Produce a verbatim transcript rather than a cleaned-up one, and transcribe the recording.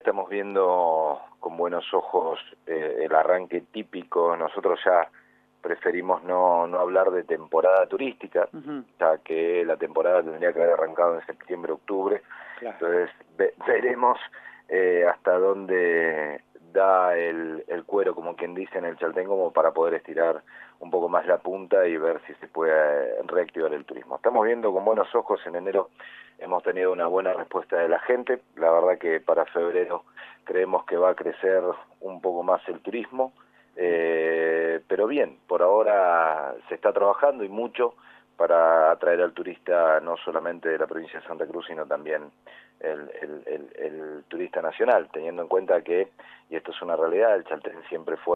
estamos viendo con buenos ojos eh, el arranque típico. Nosotros ya preferimos no, no hablar de temporada turística, Uh-huh. ya que la temporada tendría que haber arrancado en septiembre, octubre. Claro. Entonces ve, veremos eh, hasta dónde da el, el cuero, como quien dice en el Chaltén, como para poder estirar un poco más la punta y ver si se puede reactivar el turismo. Estamos viendo con buenos ojos. En enero hemos tenido una buena respuesta de la gente. La verdad que para febrero creemos que va a crecer un poco más el turismo, eh, pero bien, por ahora se está trabajando y mucho para atraer al turista, no solamente de la provincia de Santa Cruz, sino también el, el, el, el turista nacional, teniendo en cuenta que, y esto es una realidad, el Chaltén siempre fue